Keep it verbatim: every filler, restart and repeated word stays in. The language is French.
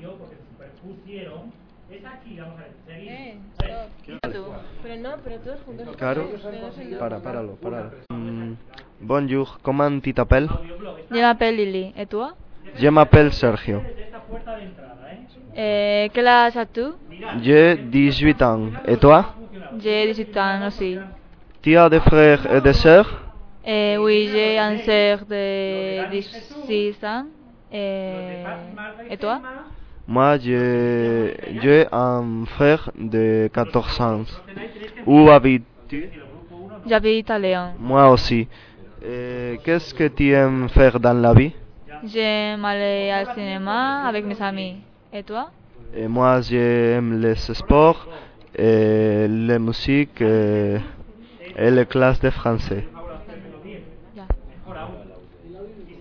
Eh, stop. Pero no, pero todos juntos. Claro. Pero no sé, no. Para, páralo, páralo. Mm, bonjour, comment tu t'appelles? Je m'appelle Lily. Et toi? Je m'appelle Sergio. Et quel âge as-tu? J'ai dix-huit ans. Et toi? J'ai dix-huit ans aussi. Tu as des frères et des sœurs? Et oui, j'ai un sœur de dix-six ans. Et, et toi? Moi, j'ai j'ai un frère de quatorze ans. Où habites-tu? J'habite à Lyon. Moi aussi. Et qu'est-ce que tu aimes faire dans la vie? J'aime aller au cinéma avec mes amis. Et toi? Et moi, j'aime les sports, et les musiques et, et les classes de français.